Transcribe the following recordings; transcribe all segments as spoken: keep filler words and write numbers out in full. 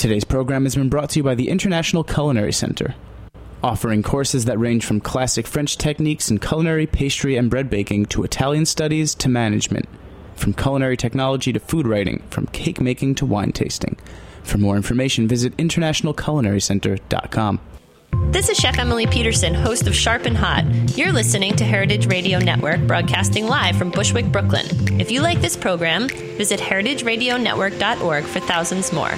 Today's program has been brought to you by the International Culinary Center, offering courses that range from classic French techniques in culinary, pastry, and bread baking to Italian studies to management, from culinary technology to food writing, from cake making to wine tasting. For more information, visit international culinary center dot com. This is Chef Emily Peterson, host of Sharp and Hot. You're listening to Heritage Radio Network, broadcasting live from Bushwick, Brooklyn. If you like this program, visit heritage radio network dot org for thousands more.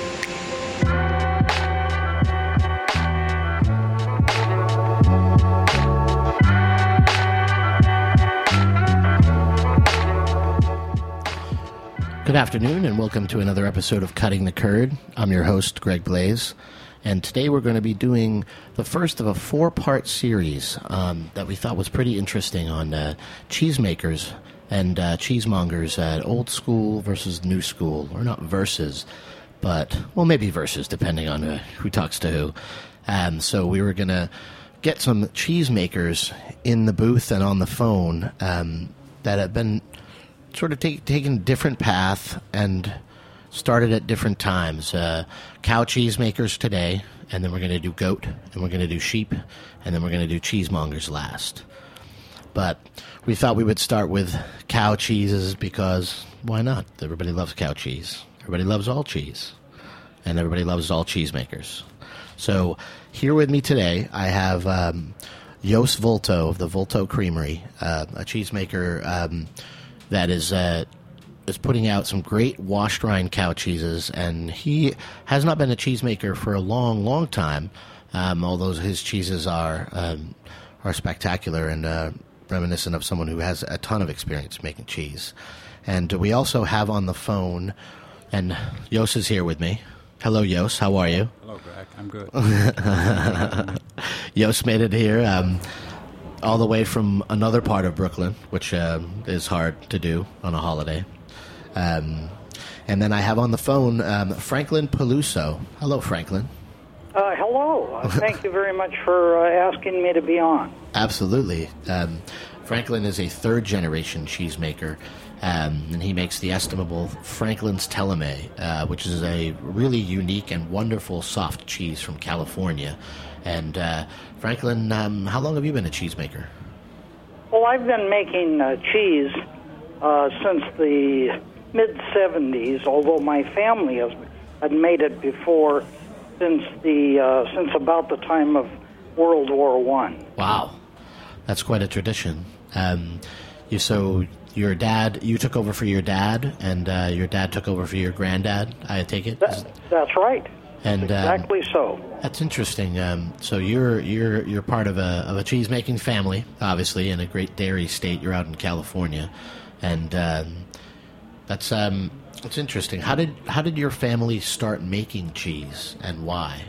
Good afternoon, and welcome to another episode of Cutting the Curd. I'm your host, Greg Blaze, and today we're going to be doing the first of a four-part series um, that we thought was pretty interesting on uh, cheesemakers and uh, cheesemongers at old school versus new school, or not versus, but, well, maybe versus, depending on uh, who talks to who. Um, so we were going to get some cheesemakers in the booth and on the phone um, that have been sort of take, taken a different path and started at different times. Uh, cow cheesemakers today, and then we're going to do goat, and we're going to do sheep, and then we're going to do cheesemongers last. But we thought we would start with cow cheeses because why not? Everybody loves cow cheese. Everybody loves all cheese. And everybody loves all cheesemakers. So here with me today, I have um, Jos Volto of the Volto Creamery, uh, a cheesemaker um, that is uh, is putting out some great washed rind cow cheeses, and he has not been a cheesemaker for a long, long time, um, although his cheeses are um, are spectacular and uh, reminiscent of someone who has a ton of experience making cheese. And we also have on the phone, and Jos is here with me. Hello, Jos. How are you? Hello, Greg. I'm good. Jos made it here. Um, all the way from another part of Brooklyn, which um, is hard to do on a holiday. Um, and then I have on the phone um, Franklin Peluso. Hello, Franklin. Uh, hello. Uh, thank you very much for uh, asking me to be on. Absolutely. Um, Franklin is a third-generation cheesemaker, um, and he makes the estimable Franklin's Teleme, uh, which is a really unique and wonderful soft cheese from California. And uh, Franklin, um, how long have you been a cheesemaker? Well, I've been making uh, cheese uh, since the mid seventies, although my family has had made it before since the uh, since about the time of World War One. Wow, that's quite a tradition. Um, you so your dad, you took over for your dad, and uh, your dad took over for your granddad. I take it. That, that's right. And exactly um, so. That's interesting. Um, so you're you're you're part of a of a cheese making family, obviously, in a great dairy state. You're out in California, and um, that's um, that's interesting. How did how did your family start making cheese, and why?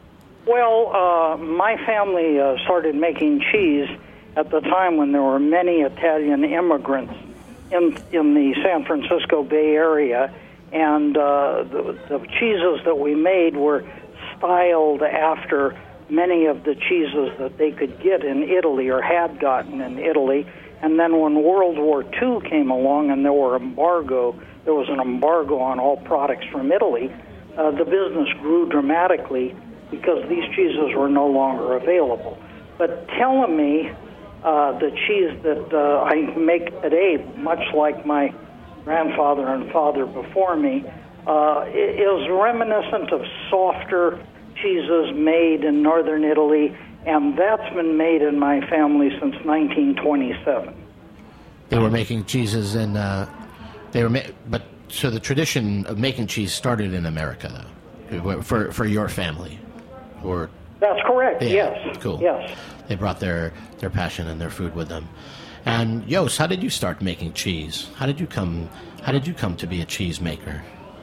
Well, uh, my family uh, started making cheese at the time when there were many Italian immigrants in in the San Francisco Bay Area. And uh, the, the cheeses that we made were styled after many of the cheeses that they could get in Italy or had gotten in Italy. And then when World War Two came along and there were embargo, there was an embargo on all products from Italy, uh, the business grew dramatically because these cheeses were no longer available. But Teleme, uh, the cheese that uh, I make today, much like my grandfather and father before me, uh, is reminiscent of softer cheeses made in northern Italy, and that's been made in my family since nineteen twenty-seven. They were making cheeses in, uh, they were, ma- but so the tradition of making cheese started in America, though, for for your family, or that's correct. Yeah, yes, cool. Yes, they brought their their passion and their food with them. And Jos, how did you start making cheese? How did you come? How did you come to be a cheese maker?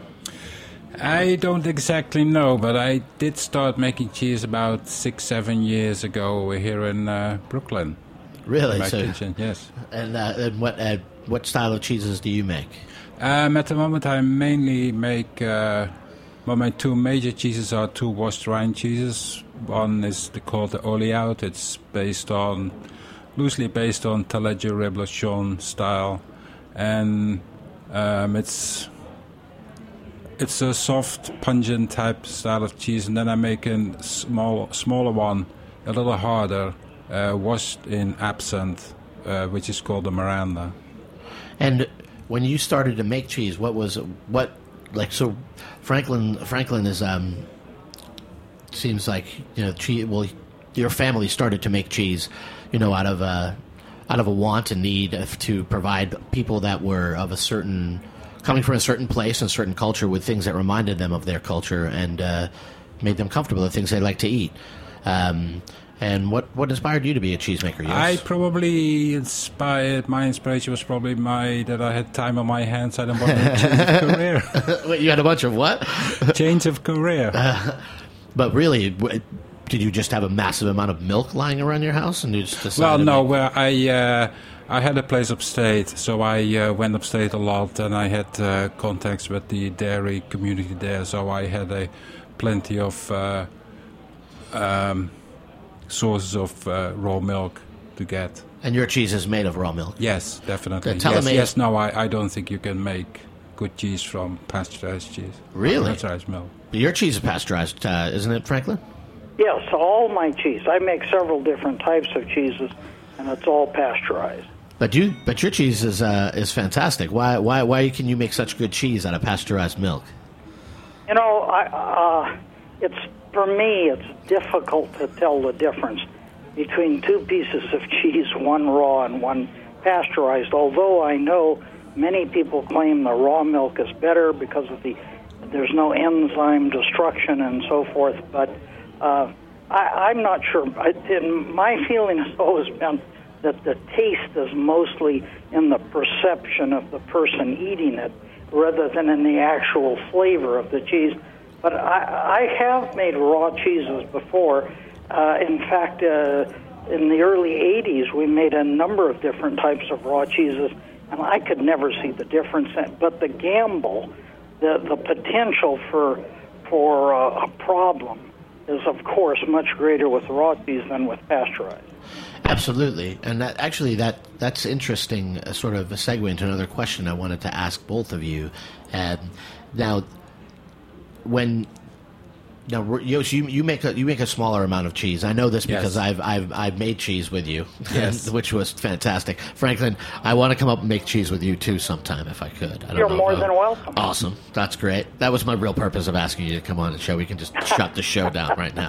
I don't exactly know, but I did start making cheese about six, seven years ago here in uh, Brooklyn. Really? In my so, kitchen, yes. And, uh, and what uh, what style of cheeses do you make? Um, at the moment, I mainly make. Uh, well, my two major cheeses are two washed rind cheeses. One is called the Oliout. It's based on. loosely based on Taleggio Revolution style, and um, it's it's a soft, pungent type style of cheese, and then I make a small, smaller one, a little harder, uh, washed in absinthe, uh, which is called the Miranda. And when you started to make cheese, what was what like? So Franklin Franklin is um seems like you know cheese. Well, your family started to make cheese, you know, out of a out of a want and need to provide people that were of a certain coming from a certain place and certain culture with things that reminded them of their culture and uh, made them comfortable with things they like to eat. Um, And what, what inspired you to be a cheesemaker? Yes? I probably inspired, my inspiration was probably my that I had time on my hands. I didn't want to change of career. Wait, you had a bunch of what? Change of career. Uh, but really, w- did you just have a massive amount of milk lying around your house? And you just decided well, to no, make... where I, uh, I had a place upstate, so I uh, went upstate a lot, and I had uh, contacts with the dairy community there, so I had a plenty of... Uh, um, sources of uh, raw milk to get. And your cheese is made of raw milk? Yes, definitely. Uh, yes, me... yes, no, I, I don't think you can make good cheese from pasteurized cheese. Really? Pasteurized milk. But your cheese is pasteurized, uh, isn't it, Franklin? Yes, all my cheese. I make several different types of cheeses, and it's all pasteurized. But you, but your cheese is uh, is fantastic. Why, why, why can you make such good cheese out of pasteurized milk? You know, I, uh, it's for me, it's difficult to tell the difference between two pieces of cheese, one raw and one pasteurized. Although I know many people claim the raw milk is better because of the there's no enzyme destruction and so forth, but uh, I, I'm not sure. I, in, my feeling has always been that the taste is mostly in the perception of the person eating it rather than in the actual flavor of the cheese. But I, I have made raw cheeses before. Uh, in fact, uh, in the early eighties, we made a number of different types of raw cheeses, and I could never see the difference. But the gamble, the the potential for for uh, a problem is, of course, much greater with raw cheese than with pasteurized. Absolutely, and that actually that that's interesting. Uh, sort of a segue into another question I wanted to ask both of you. Um, now. When now, Yosh, you you make a you make a smaller amount of cheese. I know this because yes. I've I've I've made cheese with you, yes. which was fantastic. Franklin, I want to come up and make cheese with you too sometime if I could. I don't You're know more if, than welcome. Awesome, that's great. That was my real purpose of asking you to come on the show. We can just shut the show down right now.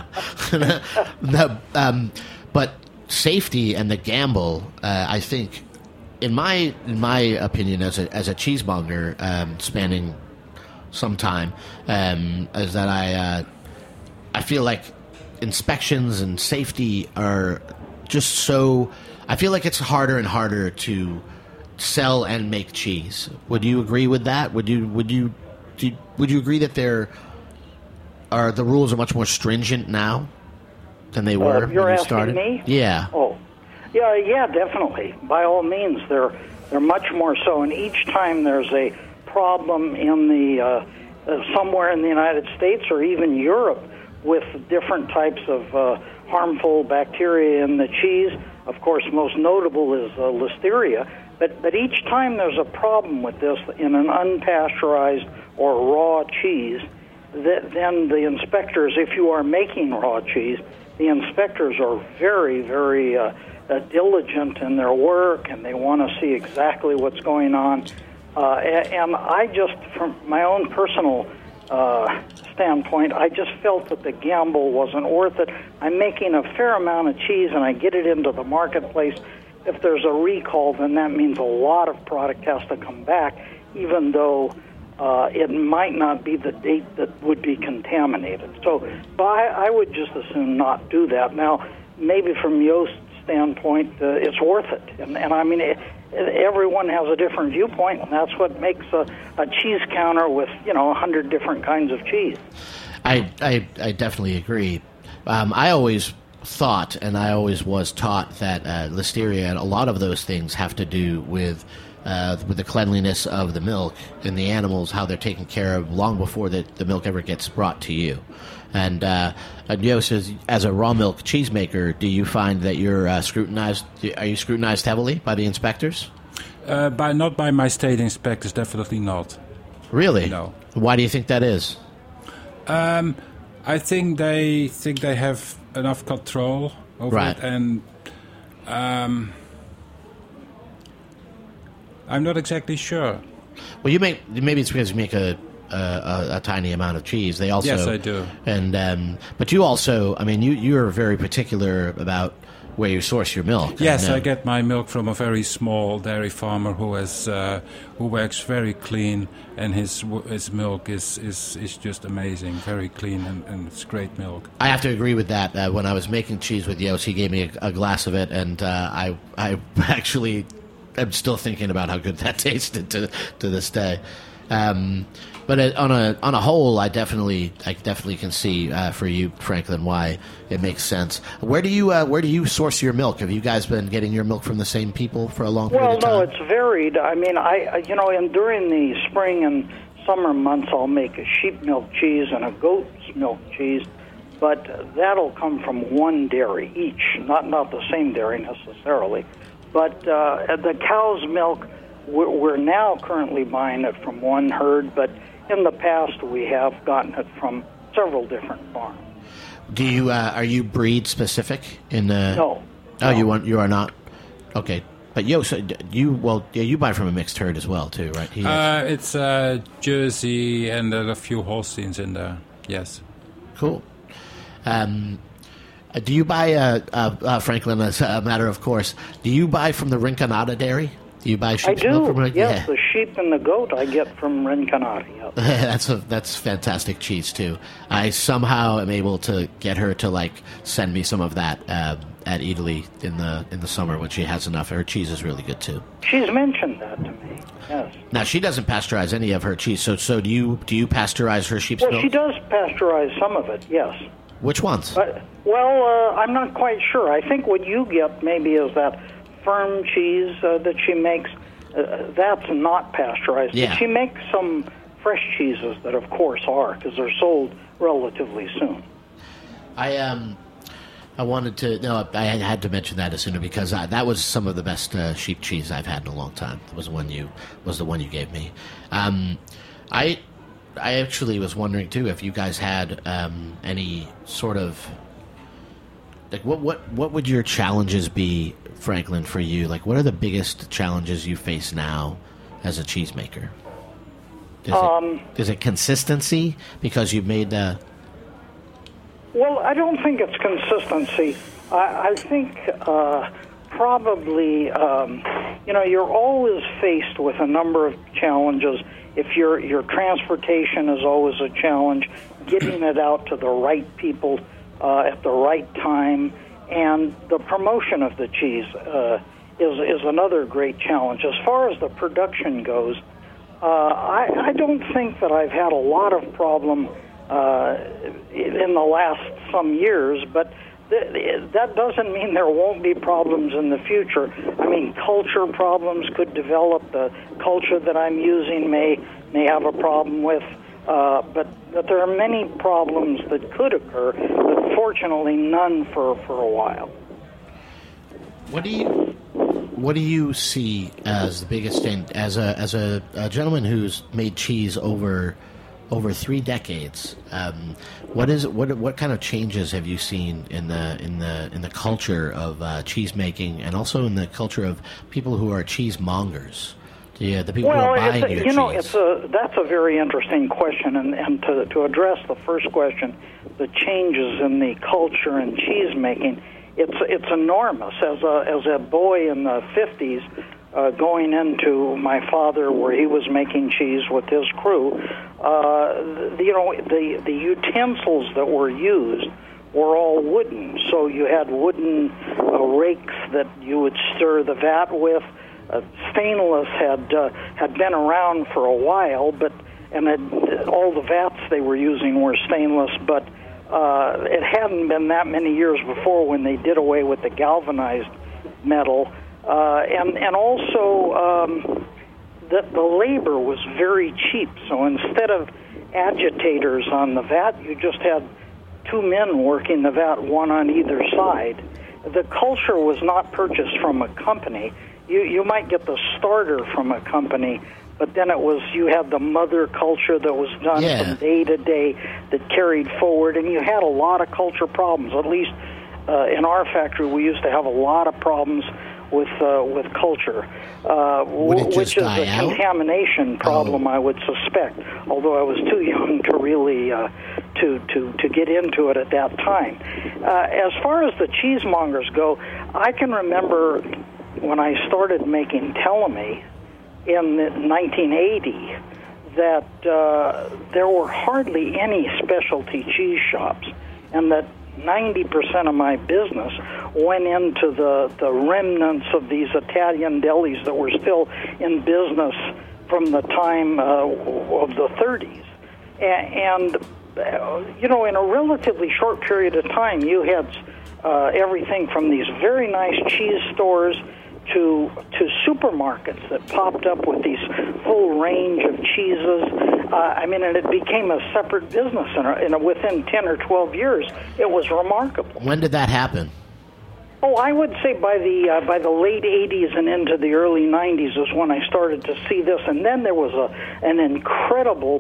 no, um, but safety and the gamble, uh, I think, in my in my opinion, as a as a cheesemonger, um, spanning. Sometime um, is that I uh, I feel like inspections and safety are just so. I feel like it's harder and harder to sell and make cheese. Would you agree with that? Would you would you, do you would you agree that there are the rules are much more stringent now than they were uh, you're when you asking started? Me? Yeah. Oh, yeah, yeah, definitely. By all means, they're they're much more so. And each time there's a problem in the uh, uh, somewhere in the United States or even Europe with different types of uh, harmful bacteria in the cheese. Of course, most notable is uh, Listeria. But but each time there's a problem with this in an unpasteurized or raw cheese, that then the inspectors, if you are making raw cheese, the inspectors are very, very uh, uh, diligent in their work, and they want to see exactly what's going on. Uh, and I just, from my own personal uh, standpoint, I just felt that the gamble wasn't worth it. I'm making a fair amount of cheese, and I get it into the marketplace. If there's a recall, then that means a lot of product has to come back, even though uh, it might not be the date that would be contaminated. So, so I, I would just as soon not do that. Now, maybe from Jost's standpoint, uh, it's worth it. And, and I mean, it, everyone has a different viewpoint, and that's what makes a, a cheese counter with, you know, a hundred different kinds of cheese. I, I, I definitely agree. Um, I always thought, and I always was taught, that uh, Listeria and a lot of those things have to do with uh, with the cleanliness of the milk and the animals, how they're taken care of long before the, the milk ever gets brought to you. And uh, Yost, as, as a raw milk cheesemaker, do you find that you're uh, scrutinized? Are you scrutinized heavily by the inspectors? Uh, by not by my state inspectors, definitely not. Really? No. Why do you think that is? Um, I think they think they have enough control over Right. it, and um, I'm not exactly sure. Well, you make maybe it's because you make a a, a, a tiny amount of cheese. They also Yes, I do. And um, but you also, I mean, you you're very particular about where you source your milk. Yes, and, uh, I get my milk from a very small dairy farmer who has uh, who works very clean, and his w- his milk is, is, is just amazing, very clean, and, and it's great milk. I have to agree with that. Uh, when I was making cheese with Yost, he gave me a, a glass of it, and uh, I I actually am still thinking about how good that tasted to to this day. Um, but it, on a on a whole, I definitely I definitely can see uh, for you, Franklin, why it makes sense. Where do you uh, where do you source your milk? Have you guys been getting your milk from the same people for a long period Well, of time? no, it's varied. I mean, I you know, and during the spring and summer months, I'll make a sheep milk cheese and a goat's milk cheese, but that'll come from one dairy each, not not the same dairy necessarily. But uh, the cow's milk, we're, we're now currently buying it from one herd, but in the past we have gotten it from several different farms. Do you uh, are you breed specific in the? No. Oh, no. you want you are not. Okay, but yo, so d- you well, yeah, you buy from a mixed herd as well too, right? He has- Uh, it's uh, Jersey and there are a few Holsteins in there. Yes. Cool. Um, uh, do you buy, uh, uh, uh, Franklin, as a matter of course, do you buy from the Rinconada dairy? Do you buy I sheep's do. milk from Rin- Yes, Yeah. the sheep and the goat I get from Rinconada. Yes. that's a, that's fantastic cheese too. I somehow am able to get her to like send me some of that uh, at Italy in the in the summer when she has enough. Her cheese is really good too. She's mentioned that to me. Yes. Now she doesn't pasteurize any of her cheese. So so do you do you pasteurize her sheep's Well, milk? she does pasteurize some of it. Yes. Which ones? But, well, uh, I'm not quite sure. I think what you get maybe is that firm cheese uh, that she makes. Uh, that's not pasteurized. Yeah. But she makes some fresh cheeses that, of course, are because they're sold relatively soon. I um, I wanted to no, I had to mention that as soon because I, that was some of the best uh, sheep cheese I've had in a long time. Was the one you was the one you gave me. Um, I I actually was wondering too if you guys had um, any sort of like what what what would your challenges be, Franklin, for you? Like, what are the biggest challenges you face now as a cheesemaker? Is, Um, it, is it consistency because you've made the Well, I don't think it's consistency. I, I think uh, probably, um, you know, you're always faced with a number of challenges. If your your transportation is always a challenge, getting it out to the right people uh, at the right time, and the promotion of the cheese uh, is is another great challenge. As far as the production goes, uh, I, I don't think that I've had a lot of problem uh, in the last some years, but th- that doesn't mean there won't be problems in the future. I mean, culture problems could develop. The culture that I'm using may may have a problem with, uh, but, but there are many problems that could occur, but fortunately none for, for a while. What do you what do you see as the biggest thing as a as a, a gentleman who's made cheese over over three decades? Um, what is what what kind of changes have you seen in the in the in the culture of uh, cheese making, and also in the culture of people who are cheesemongers? Yeah, the people Well, who are buying it's a, your you know, cheese. it's a that's a very interesting question, and, and to to address the first question, the changes in the culture in cheese making, it's it's enormous. As a as a boy in the fifties, uh, going into my father where he was making cheese with his crew, uh, the, you know, the the utensils that were used were all wooden. So you had wooden uh, rakes that you would stir the vat with. Uh, stainless had uh, had been around for a while, but and had, all the vats they were using were stainless, but uh, it hadn't been that many years before when they did away with the galvanized metal, uh, and and also um, the, the labor was very cheap. So instead of agitators on the vat, you just had two men working the vat, one on either side. The culture was not purchased from a company. You you might get the starter from a company, but then it was, you had the mother culture that was done Yeah. from day to day that carried forward, and you had a lot of culture problems. At least uh, in our factory, we used to have a lot of problems with uh, with culture, uh, Would it w- just which is die a out? contamination problem, Oh. I would suspect. Although I was too young to really uh, to to to get into it at that time. Uh, as far as the cheesemongers go, I can remember when I started making Teleme in nineteen eighty that uh, there were hardly any specialty cheese shops, and that ninety percent of my business went into the, the remnants of these Italian delis that were still in business from the time uh, of the thirties. A- and, uh, you know, in a relatively short period of time, you had uh, everything from these very nice cheese stores to to supermarkets that popped up with these full range of cheeses. Uh, I mean, and it became a separate business. And in, in a, within ten or twelve years, it was remarkable. When did that happen? Oh, I would say by the uh, by the late eighties and into the early nineties is when I started to see this. And then there was a an incredible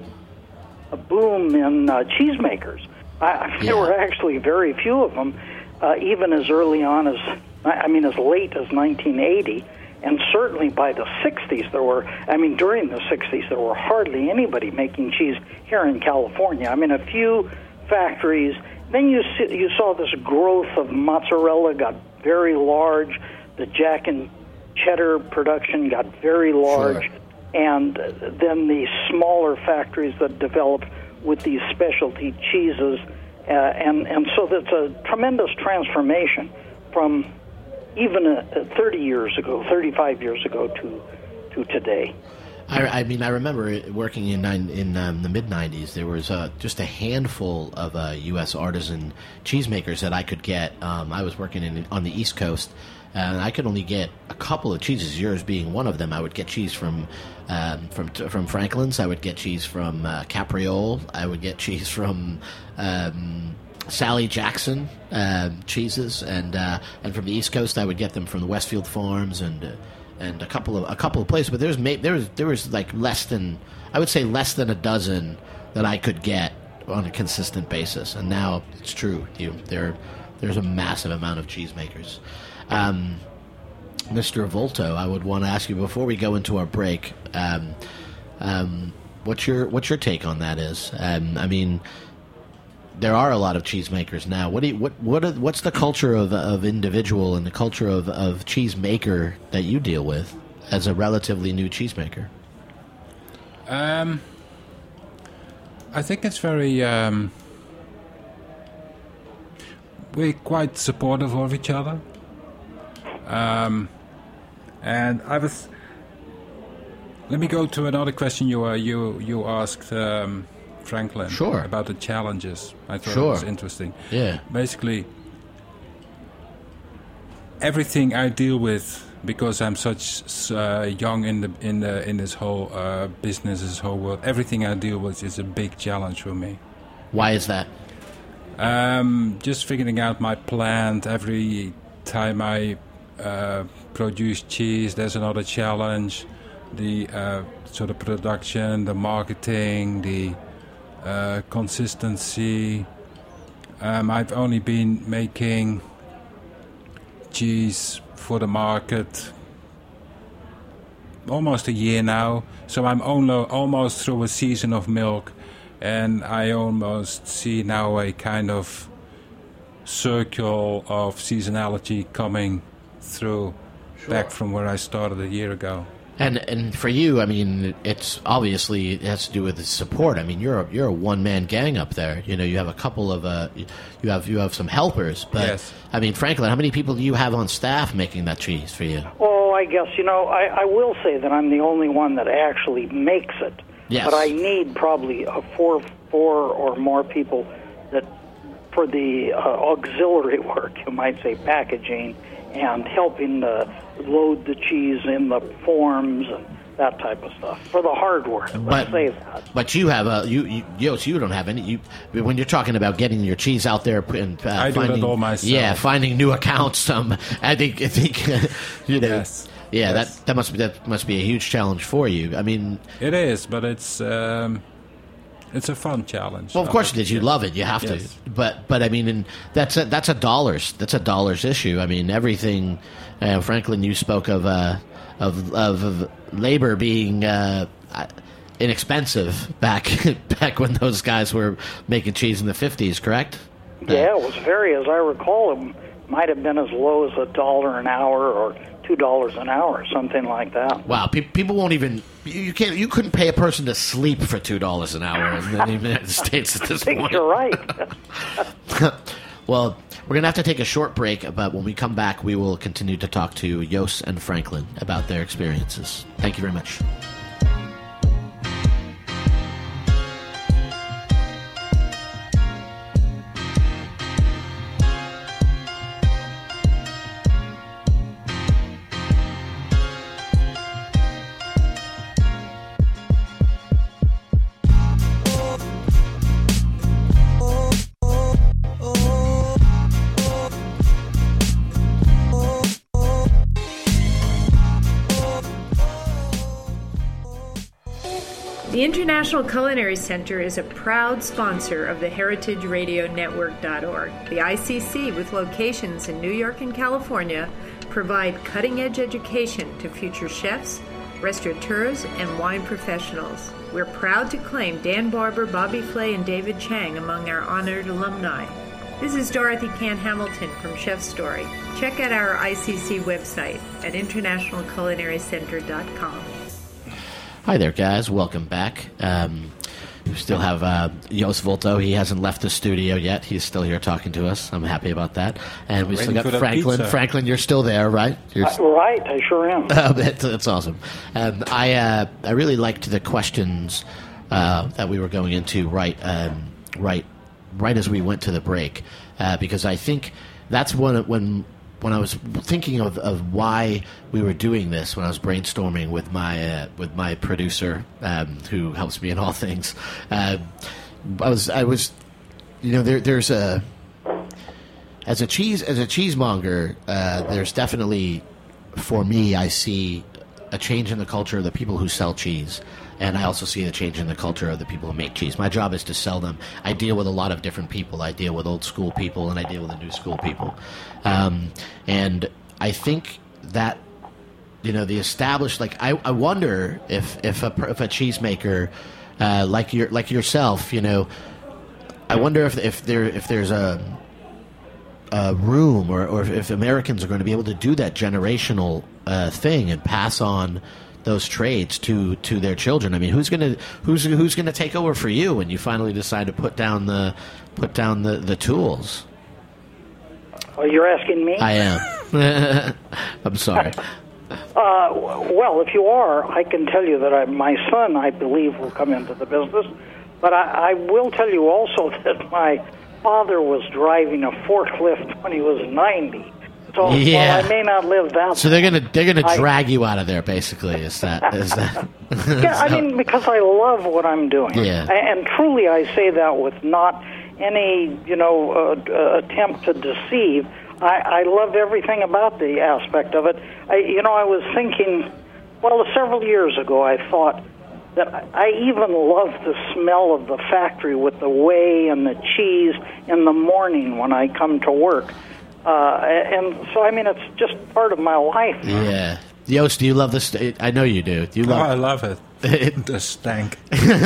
boom in uh, cheesemakers. I, Yeah. There were actually very few of them, uh, even as early on as, I mean, as late as nineteen eighty. And certainly by the sixties, there were, I mean, during the sixties, there were hardly anybody making cheese here in California. I mean, a few factories. Then you see, you saw this growth of mozzarella got very large. The Jack and Cheddar production got very large. Sure. And then the smaller factories that developed with these specialty cheeses. Uh, and, and so that's a tremendous transformation from even uh, thirty years ago, thirty-five years ago to to today. I, I mean, I remember working in nine, in um, the mid nineties. There was uh, just a handful of uh, U S artisan cheesemakers that I could get. Um, I was working in, on the East Coast, and I could only get a couple of cheeses. Yours being one of them. I would get cheese from um, from from Franklin's. I would get cheese from uh, Capriole. I would get cheese from Um, Sally Jackson um, cheeses, and uh, and from the East Coast, I would get them from the Westfield Farms and uh, and a couple of a couple of places. But there was ma- there was there was like less than, I would say less than a dozen that I could get on a consistent basis. And now it's true, you there there's a massive amount of cheesemakers. Um, Mister Volto, I would want to ask you before we go into our break. Um, um, what's your what's your take on that? Is um, I mean. There are a lot of cheesemakers now. What do you, what what are, what's the culture of of individual and the culture of of cheesemaker that you deal with as a relatively new cheesemaker? Um, I think it's very. Um, we're quite supportive of each other, um, and I was. Let me go to another question you uh, you you asked. Um, Franklin, Sure. about the challenges. I thought Sure. it was interesting. Yeah. Basically, everything I deal with, because I'm such uh, young in the in the in this whole uh, business, this whole world, everything I deal with is a big challenge for me. Why is that? Um, just figuring out my plant every time I uh, produce cheese. There's another challenge. The uh, sort of production, the marketing, the Uh, consistency. Um, I've only been making cheese for the market almost a year now, so I'm only, almost through a season of milk, and I almost see now a kind of circle of seasonality coming through, sure. Back from where I started a year ago. And and for you, I mean, it's obviously it has to do with the support. I mean, you're a, you're a one man gang up there. You know, you have a couple of uh, you have you have some helpers. But yes. I mean, Franklin, how many people do you have on staff making that cheese for you? Oh, I guess you know I, I will say that I'm the only one that actually makes it. Yes. But I need probably a four four or more people that for the uh, auxiliary work, you might say, packaging and helping to load the cheese in the forms and that type of stuff. For the hard work, let's but, say that. But you have a you, you Yos, you don't have any. You when you're talking about getting your cheese out there and uh, I finding, do that all myself. Yeah, finding new accounts. Um, I think I think you know. Yes. Yeah, Yes. that that must be that must be a huge challenge for you. I mean, It is, but it's um, it's a fun challenge. well, of course it is. You love it. You have Yes. to. But but I mean, and that's a, that's a dollars that's a dollars issue. I mean, everything. Uh, Franklin, you spoke of uh, of, of of labor being uh, inexpensive back back when those guys were making cheese in the fifties, correct? Yeah, it was very, as I recall, it might have been as low as a dollar an hour or two dollars an hour, something like that. Wow, pe- people won't even you, you can't you couldn't pay a person to sleep for two dollars an hour in the United States at this I think point. you're right. Well, we're gonna have to take a short break, but when we come back, we will continue to talk to Jos and Franklin about their experiences. Thank you very much. The International Culinary Center is a proud sponsor of the Heritage Radio Network dot org. The I C C, with locations in New York and California, provide cutting-edge education to future chefs, restaurateurs, and wine professionals. We're proud to claim Dan Barber, Bobby Flay, and David Chang among our honored alumni. This is Dorothy Can Hamilton from Chef Story. Check out our I C C website at International Culinary Center dot com. Hi there, guys. Welcome back. Um, we still have uh, Jos Volto. He hasn't left the studio yet. He's still here talking to us. I'm happy about that. And we still Waiting got for that Franklin. pizza. Franklin, you're still there, right? You're Uh, right, I sure am. Uh, that's, that's awesome. Um, I uh, I really liked the questions uh, that we were going into right um, right right as we went to the break uh, because I think that's when when when I was thinking of, of why we were doing this when I was brainstorming with my uh, with my producer um, who helps me in all things. Uh, I was I was you know there there's a as a cheese as a cheesemonger uh, there's definitely. For me, I see a change in the culture of the people who sell cheese, and I also see a change in the culture of the people who make cheese. My job is to sell them. I deal with a lot of different people. I deal with old school people, and I deal with the new school people. Um, and I think that, you know, the established, like, I, I wonder if if a, if a cheesemaker uh, like your like yourself, you know, I wonder if if there if there's a Uh, room, or, or if Americans are going to be able to do that generational uh, thing and pass on those trades to, to their children. I mean, who's going to who's who's going to take over for you when you finally decide to put down the put down the, the tools? Oh, you're asking me? I am. I'm sorry. Uh, well, if you are, I can tell you that I, my son, I believe, will come into the business. But I, I will tell you also that my father was driving a forklift when he was ninety. So Yeah. while I may not live that So they're gonna they're gonna I- drag you out of there. Basically, is that is that? Yeah, I mean, because I love what I'm doing. Yeah. A- And truly, I say that with not any, you know, uh, uh, attempt to deceive. I, I love everything about the aspect of it. I, you know, I was thinking, well, several years ago, I thought that I I even love the smell of the factory with the whey and the cheese in the morning when I come to work. Uh, and so, I mean, it's just part of my life. Yeah. Yost, do you love this? I know you do. Do you Oh, I love? love it. The stank.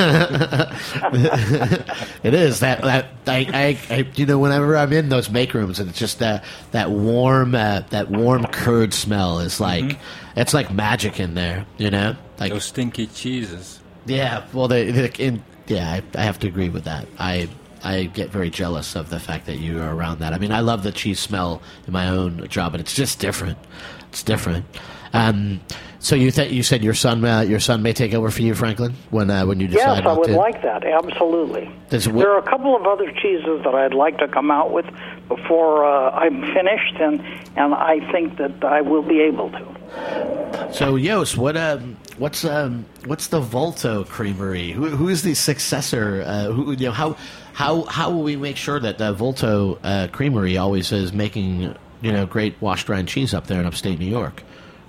It is that that I, I, I you know whenever I'm in those make rooms and it's just that that warm uh, that warm curd smell is like Mm-hmm. it's like magic in there, you know, like Those stinky cheeses. yeah. Well, they, they in, yeah, I, I have to agree with that. I I get very jealous of the fact that you are around that. I mean, I love the cheese smell in my own job, but it's just different. It's different. Um, so you th- you said your son uh, your son may take over for you, Franklin, when uh, when you decide Yes, I not would to. like that, absolutely. Does it- There are a couple of other cheeses that I'd like to come out with before uh, I'm finished, and, and I think that I will be able to. So, Yost, what um, what's um, what's the Volto Creamery? Who who is the successor? Uh, who you know how how how will we make sure that the Volto uh, Creamery always is making you know great washed rind cheese up there in upstate New York?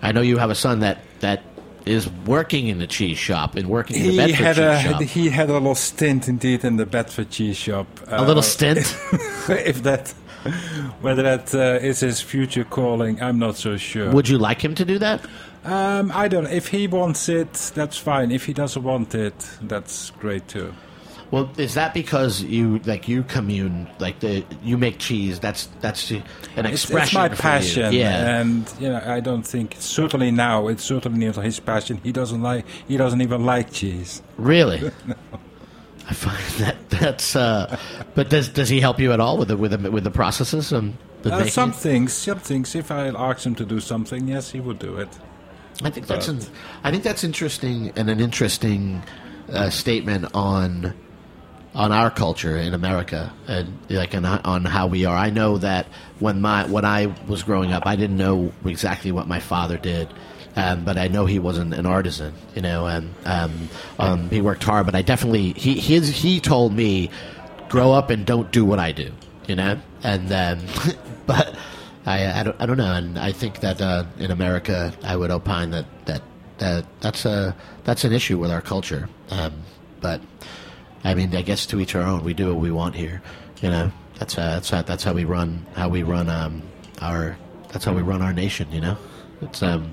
I know you have a son that, that is working in the cheese shop and working in the He Bedford had cheese a shop. he had a little stint indeed in the Bedford cheese shop. A little stint? If that, whether that uh, is his future calling, I'm not so sure. Would you like him to do that? Um, I don't. If he wants it, that's fine. If he doesn't want it, that's great too. Well, is that because you like you commune like the you make cheese? That's that's an It's, expression. it's my for passion, you. Yeah. and you know, I don't think certainly now it's certainly not his passion. He doesn't like. He doesn't even like cheese. Really? No. I find that that's. Uh, but does does he help you at all with the with the, with the processes and the Uh, some making? things, some things. If I asked him to do something, yes, he would do it. I think that's an, I think that's interesting and an interesting uh, statement on on our culture in America and like on, on how we are. I know that when my when I was growing up, I didn't know exactly what my father did, um, but I know he wasn't an artisan, you know, and um, um, he worked hard. But I definitely he his he told me, grow up and don't do what I do, you know, and um, but. I, I, don't, I don't know, and I think that uh, in America, I would opine that, that, that that's a that's an issue with our culture. Um, but I mean, I guess to each our own. We do what we want here, you know. That's uh, that's how, that's how we run how we run um, our that's how we run our nation. You know, it's um,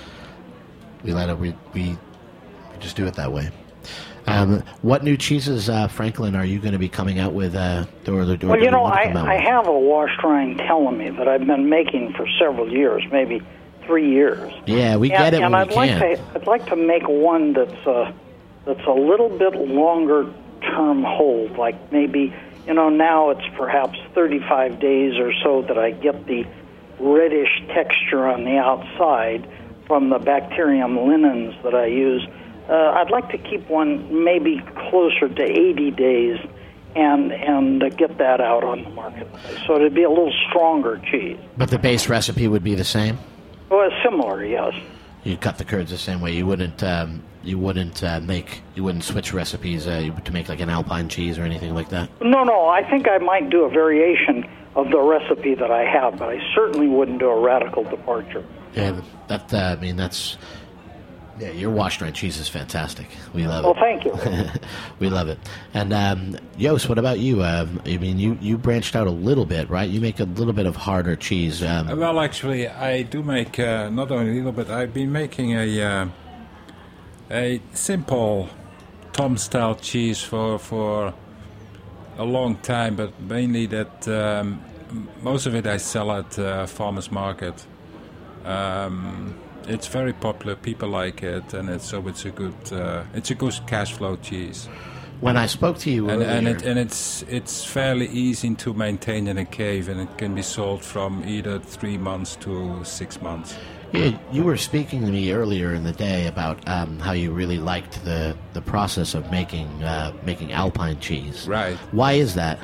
we let it we we, we just do it that way. Um, what new cheeses, uh, Franklin, are you going to be coming out with? Uh, or, or well, you know, I, I I have a wash-drying teleme that I've been making for several years, maybe three years. Yeah, we and, get it and when I'd we like can. to, I'd like to make one that's uh, that's a little bit longer term hold, like maybe, you know, now it's perhaps thirty-five days or so that I get the reddish texture on the outside from the bacterium linens that I use. Uh, I'd like to keep one maybe closer to eighty days and and uh, get that out on the marketplace. So it'd be a little stronger cheese. But the base recipe would be the same? Well, it's similar, yes. You'd cut the curds the same way. You wouldn't um, you wouldn't uh, make you wouldn't switch recipes uh, to make like an Alpine cheese or anything like that? No, no, I think I might do a variation of the recipe that I have, but I certainly wouldn't do a radical departure. Yeah, that uh, I mean that's yeah. Your wash-dried cheese is fantastic. We love Well, it. thank you. We love it. And um, Joost, what about you? Um, I mean, you, you branched out a little bit, right? You make a little bit of harder cheese. Um, Well, actually, I do make uh, not only a little bit. I've been making a uh, a simple Tom-style cheese for for a long time, but mainly that um, most of it I sell at uh, farmers market. Um, it's very popular. People like it, and it's so it's a good uh, it's a good cash flow cheese. when I spoke to you And, earlier, and, it, and it's it's fairly easy to maintain in a cave, and it can be sold from either three months to six months. yeah, you were speaking to me earlier in the day about um, how you really liked the, the process of making uh, making Alpine cheese. Right. Why is that?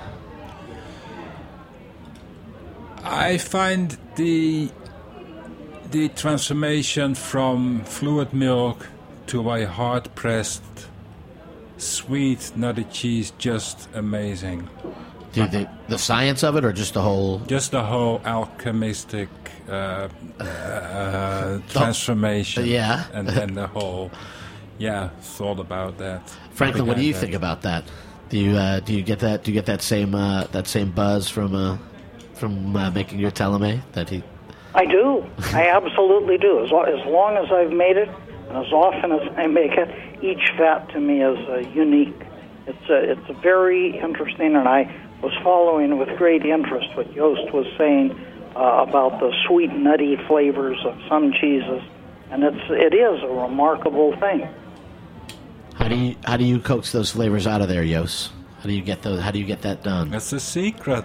I find the the transformation from fluid milk to a hard pressed, sweet, nutty cheese just amazing. The, the, the science of it, or just the whole? Just the whole alchemistic uh, uh, transformation. Yeah. and then the whole, yeah, thought about that. Franklin, what do you Behind think that. about that? Do you uh, do you get that? Do you get that same uh, that same buzz from uh, from uh, making your teleme that he? I do. I absolutely do. As, lo- as long as I've made it, and as often as I make it, each vat to me is uh, unique. It's a, it's a very interesting, and I was following with great interest what Joost was saying uh, about the sweet, nutty flavors of some cheeses, and it's it is a remarkable thing. How do you how do you coax those flavors out of there, Joost? How do you get those? How do you get that done? That's the secret.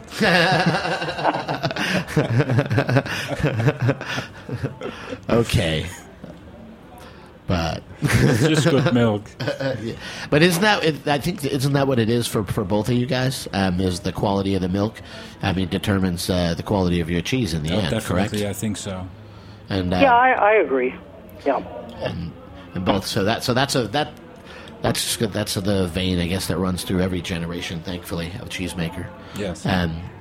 Okay, but It's just good milk. but isn't that? It, I think isn't that what it is for, for both of you guys? Um, is the quality of the milk? I mean, determines uh, the quality of your cheese in the Oh, end, definitely, correct? I think so. And uh, Yeah, I, I agree. Yeah. and, and both. So that so that's a that that's just good. That's the vein, I guess, that runs through every generation, thankfully, of cheesemaker. Yes. Um,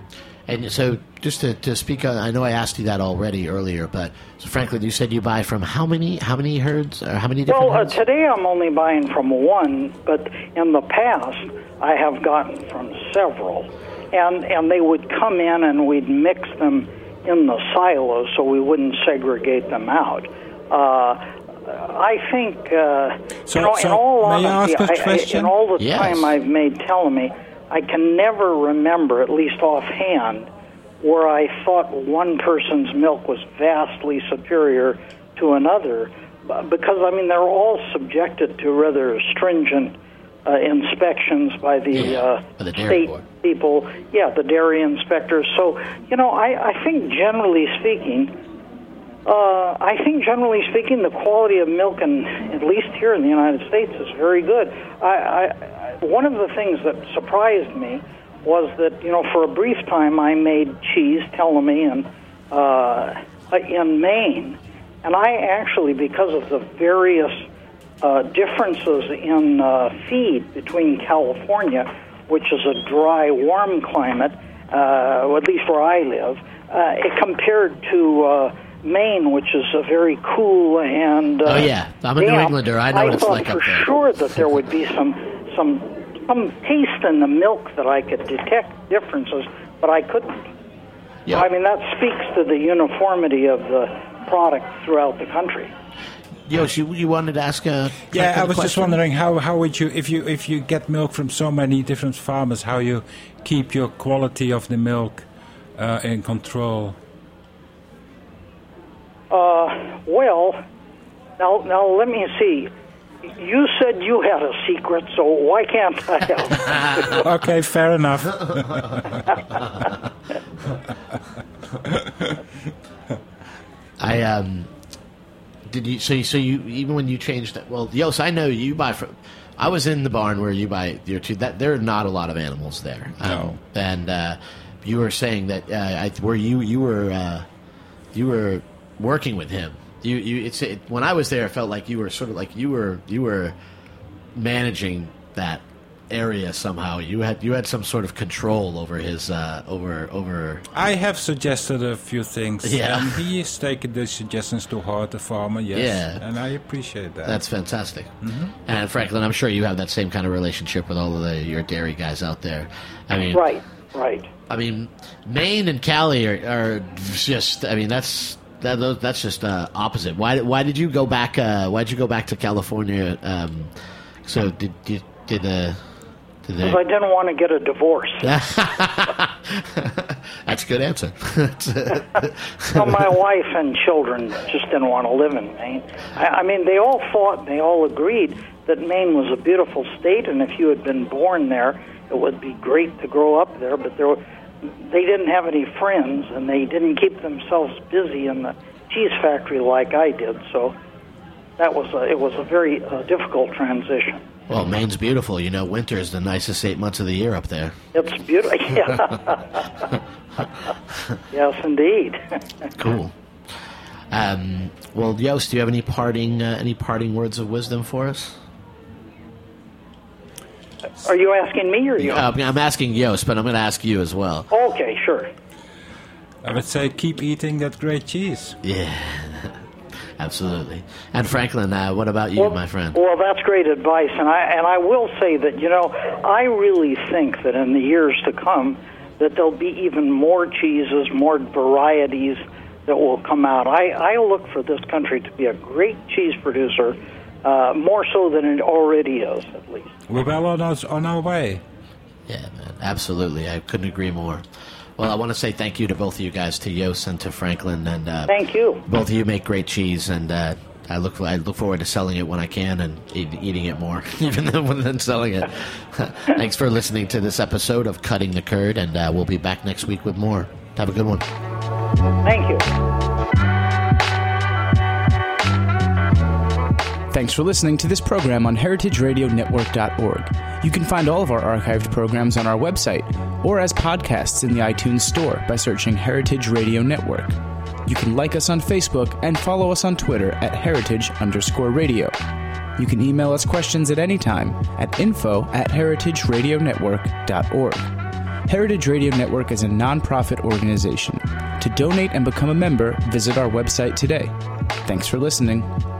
And so, just to, to speak on, I know I asked you that already earlier, but so Franklin, you said you buy from how many how many herds or how many different well, herds? Well, uh, today I'm only buying from one, but in the past I have gotten from several, and and they would come in and we'd mix them in the silos so we wouldn't segregate them out. Uh, I think, uh, so, you know, so in all may honesty, I ask a I, question? I, in all the Yes. time I've made Telemy, I can never remember, at least offhand, where I thought one person's milk was vastly superior to another, because, I mean, they're all subjected to rather stringent uh, inspections by the, Yeah, uh, by the dairy state board. people, yeah, the dairy inspectors. So, you know, I, I think generally speaking, uh, I think generally speaking, the quality of milk, in, at least here in the United States, is very good. I, I, I, one of the things that surprised me was that, you know, for a brief time I made cheese, Telemy, and uh, in Maine, and I actually, because of the various uh, differences in uh, feed between California, which is a dry, warm climate, uh, at least where I live, uh, it compared to uh, Maine, which is a very cool and uh, Oh, yeah. I'm a New damp, Englander. I know what it's thought like up for there. sure that there would be some some some taste in the milk that I could detect differences, but I couldn't. Yeah. I mean, that speaks to the uniformity of the product throughout the country. Yosh, you, you wanted to ask a Yeah, I was just question? wondering how, how would you, if you if you get milk from so many different farmers, how you keep your quality of the milk uh, in control? Uh, well, now now let me see. You said you had a secret, so why can't I have? Okay, fair enough. I um, did you so you, so you even when you changed that? Well, Yos, I know you buy from. I was in the barn where you buy your two. That there are not a lot of animals there. Um, No. and uh, you were saying that uh, I, where you you were uh, you were working with him. You you it's it, when I was there, it felt like you were sort of like you were you were managing that area somehow. You had you had some sort of control over his uh, over over. I have suggested a few things, Yeah. and he has taken the suggestions to heart, the farmer, yes, Yeah. and I appreciate that. That's fantastic. Mm-hmm. And Franklin, I'm sure you have that same kind of relationship with all of the, your dairy guys out there. I mean, Right, right. I mean, Maine and Cali are, are just. I mean, that's that, those- that's just uh, opposite. Why why did you go back? Uh, why did you go back to California? Um, so did did did the did Because I the, didn't want to get a divorce. That's a good answer. Well, my wife and children just didn't want to live in Maine. I, I mean, they all thought, they all agreed that Maine was a beautiful state, and if you had been born there, it would be great to grow up there. But there, were, they didn't have any friends, and they didn't keep themselves busy in the cheese factory like I did. So that was a, it was a very uh, difficult transition. Well, Maine's beautiful. You know, winter is the nicest eight months of the year up there. It's beautiful. Yeah. Yes, indeed. Cool. Um, well, Yost, do you have any parting uh, any parting words of wisdom for us? Are you asking me or you? Uh, I'm asking Yost, but I'm going to ask you as well. Okay, sure. I would say keep eating that great cheese. Yeah, absolutely. And Franklin, uh, what about you, well, my friend? Well, that's great advice, and I and I will say that, you know, I really think that in the years to come that there'll be even more cheeses, more varieties that will come out. I, I look for this country to be a great cheese producer, uh, more so than it already is, at least. We're well on our, on our way. Yeah, man, absolutely. I couldn't agree more. Well, I want to say thank you to both of you guys, to Yost and to Franklin, and uh, Thank you. both of you make great cheese, and uh, I look I look forward to selling it when I can and eat, eating it more, even than, than selling it. Thanks for listening to this episode of Cutting the Curd, and uh, we'll be back next week with more. Have a good one. Thank you. Thanks for listening to this program on heritage radio network dot org. You can find all of our archived programs on our website or as podcasts in the iTunes Store by searching Heritage Radio Network. You can like us on Facebook and follow us on Twitter at heritage underscore radio. You can email us questions at any time at info at heritage radio network dot org. Heritage Radio Network is a nonprofit organization. To donate and become a member, visit our website today. Thanks for listening.